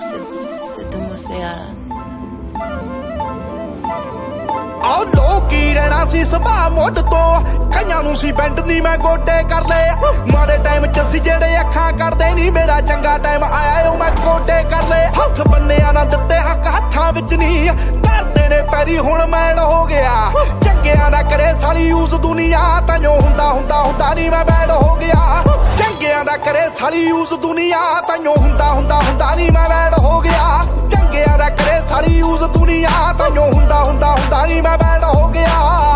ਸਿੱਧੂ ਮੂਸੇਵਾਲਾ। ਆਹ ਲੋਕੀ ਰਹਿਣਾ ਸੀ ਸੁਭਾਅ ਮੁੱਢ ਤੋਂ, ਕਈਆਂ ਨੂੰ ਸੀ ਬੈਂਡ ਨੀ ਮੈਂ ਗੋਡੇ ਕਰ ਲਏ। ਮਾੜੇ ਟਾਈਮ ਚ ਸੀ ਜਿਹੜੇ ਅੱਖਾਂ ਕਰਦੇ ਨੀ, ਮੇਰਾ ਚੰਗਾ ਟਾਈਮ ਆਇਆ ਉਹ ਮੈਂ ਗੋਡੇ ਕਰ ਲਏ। ਹੱਥ ਬੰਨਿਆ ਨਾ ਦਿੱਤੇ ਹੱਕ ਹੱਥਾਂ ਵਿੱਚ ਨੀ, ਧਰਦੇ ਨੇ ਪੈਰੀ ਹੁਣ ਮੈਨ ਹੋ ਗਿਆ। ਚੰਗਿਆਂ ਨਾ ਕਰੇ ਸਾਲੀ ਯੂਜ਼ ਦੁਨੀਆ, ਤਾਂਯੋ ਹੁੰਦਾ ਨੀ ਮੈਂ ਬੈਡ ਹੋ ਗਿਆ। ਚੰਗਿਆਂ ਦਾ ਕਰੇ ਸਾਲੀ ਯੂਜ਼ ਦੁਨੀਆ, ਤਾਂਯੋ ਹੁੰਦਾ ਨੀ ਮੈਂ ਬੈਡ ਹੋ ਗਿਆ। ਚੰਗਿਆਂ ਦਾ ਕਰੇ ਸਾਲੀ ਯੂਜ਼ ਦੁਨੀਆ, ਤਾਂਯੋ ਹੁੰਦਾ ਨੀ ਮੈਂ ਬੈਡ ਹੋ ਗਿਆ।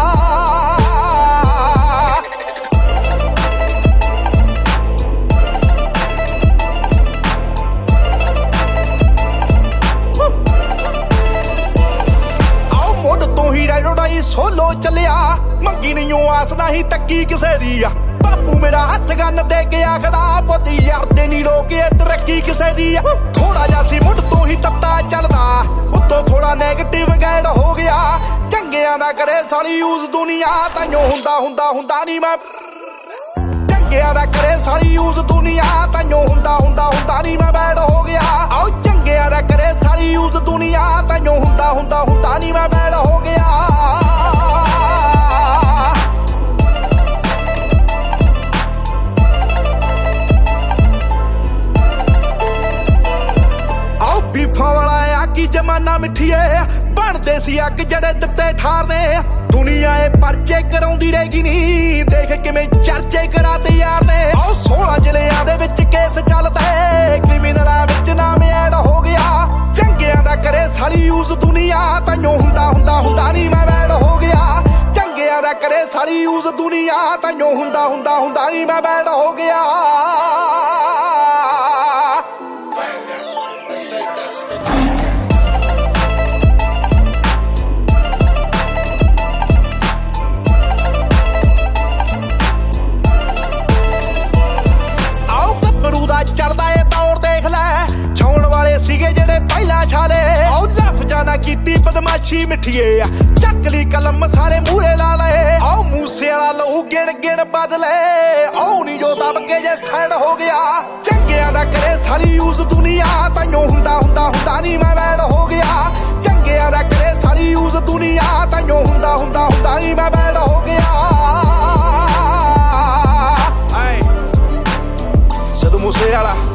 ਆਓ ਮੁੱਢ ਤੋਂ ਹੀ ਰੈਡੋਡਾਈ ਸੋਲੋ ਚੱਲਿਆ, ਮੰਗੀ ਨਹੀਂ ਆਸ ਨਹੀਂ ਤੱਕੀ ਕਿਸੇ ਦੀ ਆ। ਬਾਪੂ ਮੇਰਾ ਹੱਥ ਗੰਨ ਦੇ ਕੇ ਆਖਦਾ, ਪੁੱਤ ਯਾਰਦੇ ਨੀ ਰੋਕੇ ਤਰੱਕੀ ਕਿਸੇ ਦੀ ਆ। ਥੋੜਾ ਜਿਹਾ ਸੀ ਮੁੱਢ ਤੋਂ ਹੀ ਤੱਤਾ ਚੱਲਦਾ, ਉੱਤੋਂ ਥੋੜਾ ਨੈਗੇਟਿਵ ਗੈਡ ਹੋ ਗਿਆ। ਚੰਗਿਆਂ ਦਾ ਕਰੇ ਸਾਲੀ ਯੂਜ਼ ਦੁਨੀਆ, ਤਾਂਯੋ ਹੁੰਦਾ ਨੀ ਮੈਂ। ਚੰਗਿਆਂ ਦਾ ਕਰੇ ਸਾਲੀ ਯੂਜ਼ ਦੁਨੀਆ, ਤਾਂਯੋ ਹੁੰਦਾ ਨੀ ਮੈਂ ਬੈਡ ਹੋ ਗਿਆ। ਆਓ ਚੰਗਿਆਂ ਦਾ ਕਰੇ ਸਾਲੀ ਯੂਜ਼ ਦੁਨੀਆ, ਤਾਂਯੋ ਹੁੰਦਾ ਨੀ ਮੈਂ ਬੈਡ ਹੋ ਗਿਆ। ਬੀਫਾਂ ਵਾਲਾ ਆ ਕੀ ਜਮਾਨਾ ਮਿੱਠੀਏ, ਬਣਦੇ ਸੀ ਅੱਗ ਜਿਹੜੇ ਦਿੱਤੇ ਠਾਰਦੇ। ਦੁਨੀਆ ਇਹ ਪਰਚੇ ਕਰਾਉਂਦੀ ਰਹੇਗੀ ਨੀ, ਦੇਖ ਕਿਵੇਂ ਚਰਚੇ ਕਰਾਤੇ ਯਾਰ ਨੇ। ਆਹ 16 ਜ਼ਿਲ੍ਹਿਆਂ ਦੇ ਵਿੱਚ ਕੇਸ ਚੱਲਦੇ, ਕ੍ਰਿਮੀਨਲਾਂ ਵਿੱਚ ਨਾਮ ਐਡ ਹੋ ਗਿਆ। ਚੰਗਿਆਂ ਦਾ ਕਰੇ ਸਾਲੀ ਯੂਜ਼ ਦੁਨੀਆ, ਤਾਂਯੋ ਹੁੰਦਾ ਨੀ ਮੈਂ ਬੈਡ ਹੋ ਗਿਆ। ਚੰਗਿਆਂ ਦਾ ਕਰੇ ਸਾਲੀ ਯੂਜ਼ ਦੁਨੀਆ, ਤਾਂਯੋ ਹੁੰਦਾ ਨੀ ਮੈਂ ਬੈਡ ਹੋ ਗਿਆ। ਚੜਦਾ ਏ ਦੌਰ ਦੇਖ ਲੈ, ਛਾਉਣ ਵਾਲੇ ਸੀਗੇ ਜਿਹੜੇ ਪਹਿਲਾਂ ਛਾਲੇ। ਆਓ ਲਫ਼ਜ਼ਾਂ ਨਾ ਕੀਤੀ ਬਦਮਾਸ਼ੀ ਮਿੱਠੀਏ, ਚੱਕ ਲਈ ਕਲਮ ਸਾਰੇ ਮੂਹਰੇ ਲਾ ਲਏ। ਆਓ ਮੂਸੇ ਵਾਲਾ ਲਹੂ ਗਿਣ ਬਦਲੇ, ਆਓ ਨੀ ਜੋ ਦਬ ਕੇ ਜੇ ਸਾਈਡ ਹੋ ਗਿਆ। ਚੰਗਿਆਂ ਦਾ ਕਰੇ ਸਾਲੀ ਯੂਜ਼ ਦੁਨੀਆ, ਤਾਂਯੋ ਹੁੰਦਾ ਨੀ ਮੈਂ ਬੈਡ ਹੋ ਗਿਆ। ਚੰਗਿਆਂ ਦਾ ਕਰੇ ਸਾਲੀ ਯੂਜ਼ ਦੁਨੀਆ, ਤਾਂਯੋ ਹੁੰਦਾ ਨੀ ਮੈਂ ਬੈਡ ਹੋ ਗਿਆ। ਸਿੱਧੂ ਮੂਸੇਵਾਲਾ।